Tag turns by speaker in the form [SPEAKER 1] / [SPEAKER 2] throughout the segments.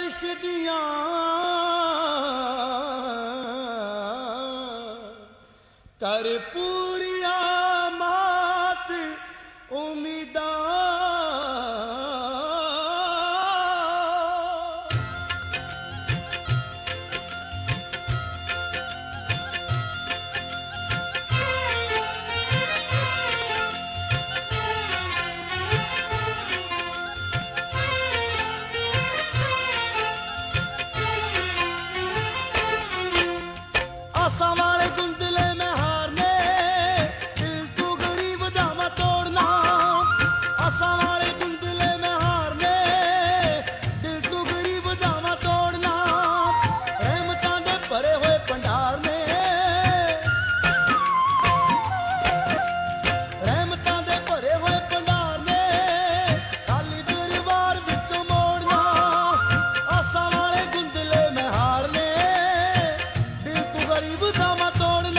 [SPEAKER 1] अर्श दियां कर पूरिया मात उम्मीदां। आसा वाले गुंदले में हारने दिल तू गरीब दामा तोड़ना। आसा वाले गुंदले में हारने दिल तू गरीब दामा तोड़ना। रहमतां दे भरे होए भंडार ने रहमतां दे भरे होए भंडार ने खाली दरबार विचों मोड़ना। आसा वाले गुंदले में हारने गरीब दामा तोड़ना।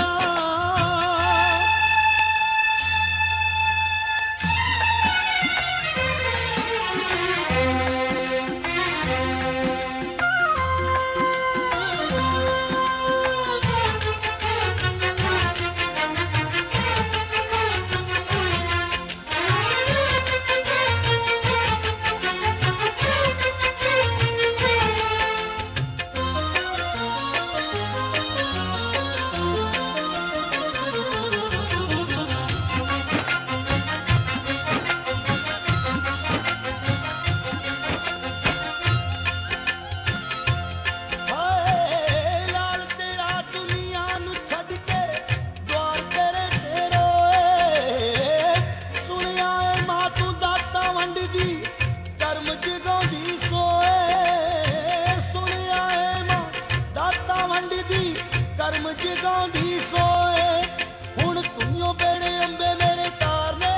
[SPEAKER 1] कर्म जगाउंदी सोए सुनिया ए मां दाता वंडदी कर्म जगाउंदी सोए। हुण तुइयों बेड़े अंबे मेरे तारने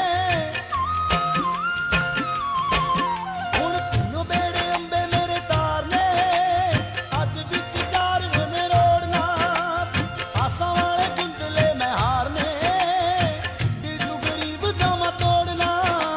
[SPEAKER 1] हुण तुइयों बेड़े अंबे मेरे तारने अज विच कार में रोड़ना। आसा वाले गुंदले में हारने दिल नू गरीब दामा तोड़ना।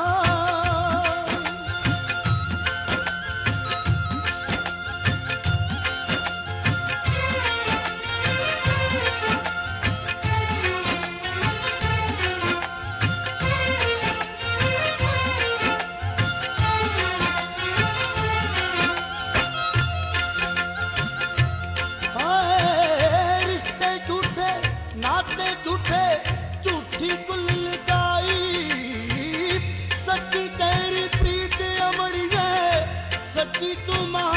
[SPEAKER 1] रिश्ते झूठे नाते झूठे झूठी कुल लगाई। सच्ची तेरी प्रीत अमड़ी है सच्ची तू